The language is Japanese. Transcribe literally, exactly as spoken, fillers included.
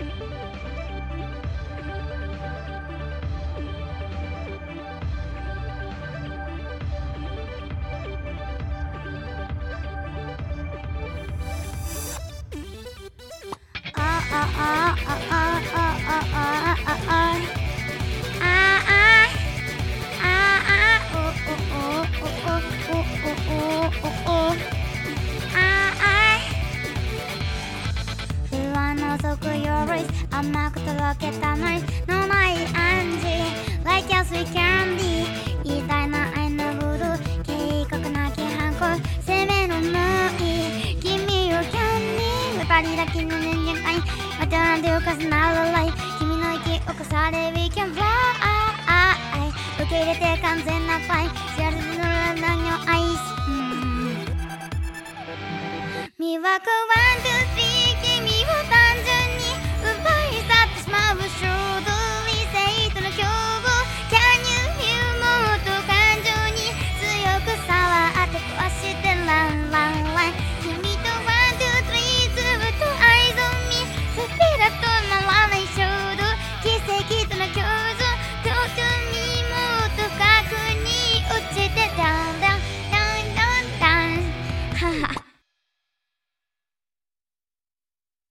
甘くとろけたノイズのない暗示 Like a sweet candy 偉大な愛のブルー計画なき反抗攻めの縫い君をキャンディー二人だけの人間愛またなんて浮かすならない君の息をかされ We can fly 受け入れて完全なファイ幸せの何を愛し魅惑は